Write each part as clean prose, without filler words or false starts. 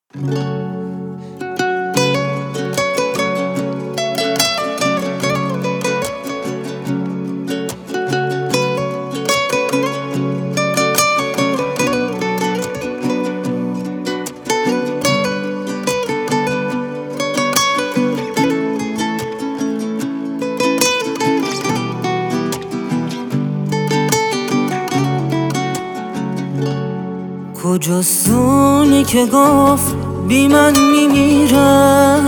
کجاست اونی که گفت بی من میمیره،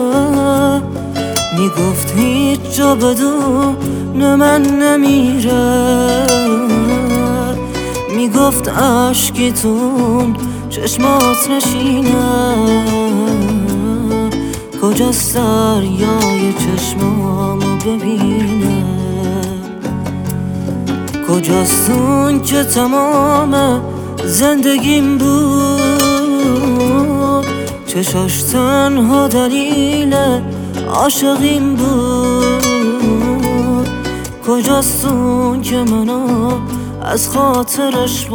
میگفت هیچ جا بدون من نمیره، میگفت عشقی تون چشمات نشینه، کجاست دریای چشمامو ببینه، کجاست اون که تمام زندگیم بود، چشاش تنها دلیل عاشقیم بود، کجاست اون که منو از خاطرش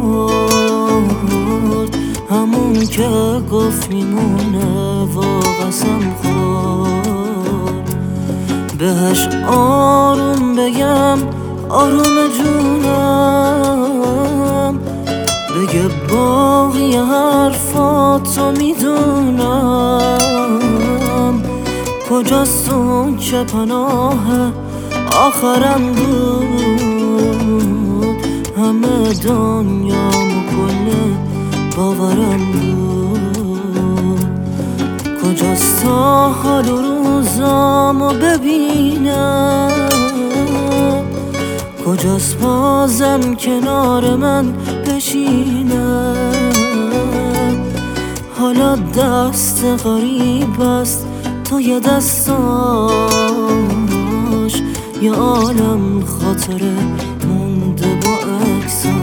برد، همون که گفت میمونه و قسم خورد، بهش آروم بگم آروم جونم، بگه باقی حرفاتو میدونم، کجاست اون که پناه آخرم بود، همه دنیام و کل باورم بود، کجاست تا حال و روزامو ببینم، کجاست بازم کنار من بشینه، حالا دست غریب است توی دستاش، یه عالم خاطره مونده با عکساش.